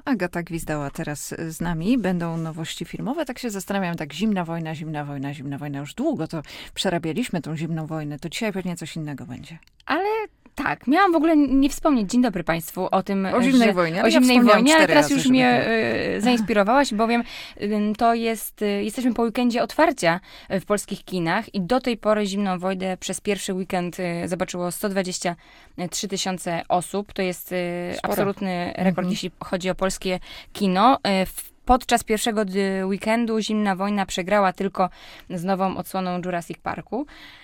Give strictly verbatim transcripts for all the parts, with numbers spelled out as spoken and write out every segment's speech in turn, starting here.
Agata Gwizdała teraz z nami. Będą nowości filmowe. Tak się zastanawiam, tak zimna wojna, zimna wojna, zimna wojna. Już długo to przerabialiśmy tą zimną wojnę. To dzisiaj pewnie coś innego będzie. Ale tak, miałam w ogóle nie wspomnieć, dzień dobry Państwu, o tym, o zimnej że, wojnie. O ja zimnej wojnie, ale teraz razy, już żeby... mnie y, zainspirowałaś, bowiem y, to jest, y, jesteśmy po weekendzie otwarcia w polskich kinach i do tej pory zimną wojnę przez pierwszy weekend y, zobaczyło sto dwadzieścia trzy tysiące osób. To jest y, absolutny rekord, mhm. jeśli chodzi o polskie kino. Y, w Podczas pierwszego weekendu Zimna Wojna przegrała tylko z nową odsłoną Jurassic Parku.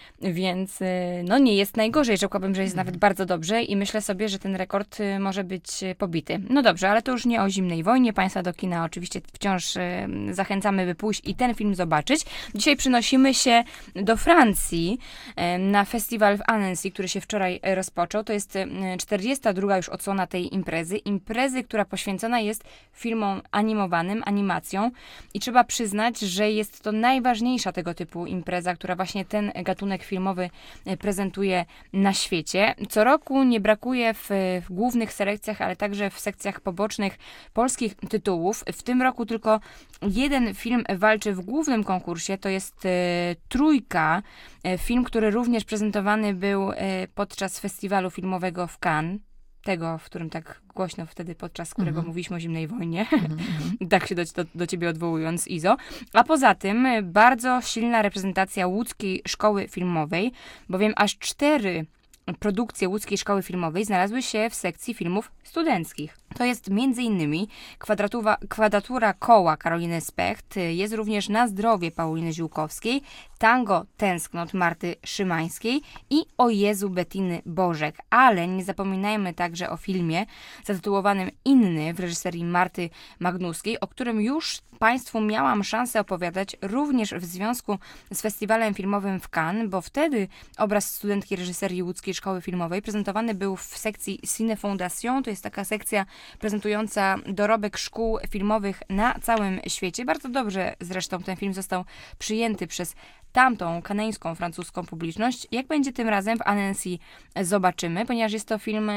Więc no nie jest najgorzej, rzekłabym, że jest nawet bardzo dobrze i myślę sobie, że ten rekord może być pobity. No dobrze, ale to już nie o zimnej wojnie. Państwa do kina oczywiście wciąż zachęcamy, by pójść i ten film zobaczyć. Dzisiaj przynosimy się do Francji na festiwal w Annecy, który się wczoraj rozpoczął. To jest czterdziesta druga już odsłona tej imprezy. Imprezy, która poświęcona jest filmom animowanym, animacją i trzeba przyznać, że jest to najważniejsza tego typu impreza, która właśnie ten gatunek filmowy prezentuje na świecie. Co roku nie brakuje w, w głównych selekcjach, ale także w sekcjach pobocznych polskich tytułów. W tym roku tylko jeden film walczy w głównym konkursie, to jest e, Trójka, e, film, który również prezentowany był e, podczas festiwalu filmowego w Cannes. Tego, w którym tak głośno wtedy, podczas którego mm-hmm. mówiliśmy o zimnej wojnie. Mm-hmm. Tak się do, do, do ciebie odwołując, Izo. A poza tym bardzo silna reprezentacja łódzkiej szkoły filmowej, bowiem aż cztery produkcje łódzkiej szkoły filmowej znalazły się w sekcji filmów studenckich. To jest między innymi kwadratura, kwadratura koła Karoliny Specht, jest również Na zdrowie Pauliny Ziółkowskiej, Tango Tęsknot Marty Szymańskiej i O Jezu Bettiny Bożek. Ale nie zapominajmy także o filmie zatytułowanym Inny w reżyserii Marty Magnuskiej, o którym już Państwu miałam szansę opowiadać również w związku z festiwalem filmowym w Cannes, bo wtedy obraz studentki reżyserii łódzkiej szkoły filmowej prezentowany był w sekcji Cine Fondation. To jest taka sekcja prezentująca dorobek szkół filmowych na całym świecie. Bardzo dobrze zresztą ten film został przyjęty przez tamtą kanańską, francuską publiczność. Jak będzie tym razem w Annecy zobaczymy, ponieważ jest to film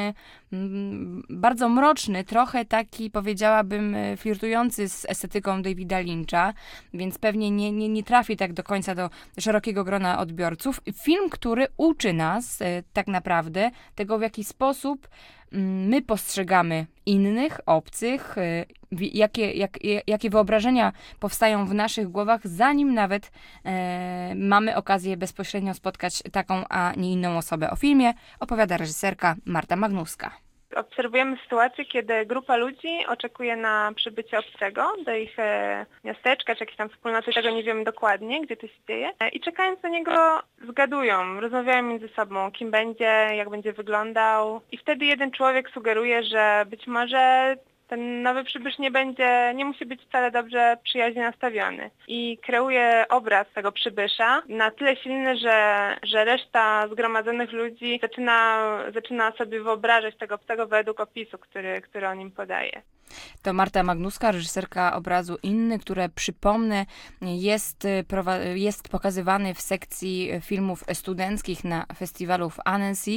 mm, bardzo mroczny, trochę taki, powiedziałabym, flirtujący z estetyką Davida Lyncha, więc pewnie nie, nie, nie trafi tak do końca do szerokiego grona odbiorców. Film, który uczy nas e, tak naprawdę tego, w jaki sposób my postrzegamy innych, obcych, jakie, jak, jakie wyobrażenia powstają w naszych głowach, zanim nawet e, mamy okazję bezpośrednio spotkać taką, a nie inną osobę. O filmie opowiada reżyserka Marta Magnuska. Obserwujemy sytuację, kiedy grupa ludzi oczekuje na przybycie obcego do ich e, miasteczka, czy jakiejś tam wspólnoty, tego nie wiemy dokładnie, gdzie to się dzieje. E, I czekając na niego zgadują, rozmawiają między sobą, kim będzie, jak będzie wyglądał. I wtedy jeden człowiek sugeruje, że być może ten nowy przybysz nie będzie, nie musi być wcale dobrze przyjaźnie nastawiony. I kreuje obraz tego przybysza na tyle silny, że, że reszta zgromadzonych ludzi zaczyna, zaczyna sobie wyobrażać tego obcego według opisu, który, który on im podaje. To Marta Magnuska, reżyserka obrazu Inny, które, przypomnę, jest, jest pokazywany w sekcji filmów studenckich na festiwalu w Annecy.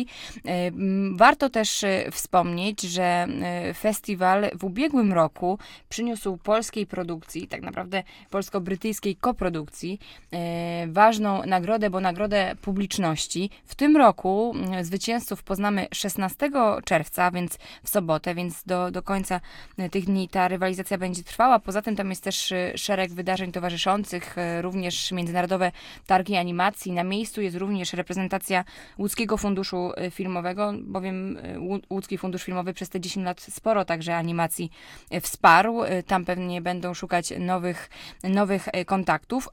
Warto też wspomnieć, że festiwal w ubiegłym roku przyniósł polskiej produkcji, tak naprawdę polsko-brytyjskiej koprodukcji, ważną nagrodę, bo nagrodę publiczności. W tym roku zwycięzców poznamy szesnastego czerwca, więc w sobotę, więc do, do końca tych dni ta rywalizacja będzie trwała. Poza tym tam jest też szereg wydarzeń towarzyszących, również międzynarodowe targi animacji. Na miejscu jest również reprezentacja Łódzkiego Funduszu Filmowego, bowiem Łódzki Fundusz Filmowy przez te dziesięć lat sporo także animacji wsparł. Tam pewnie będą szukać nowych, nowych kontaktów.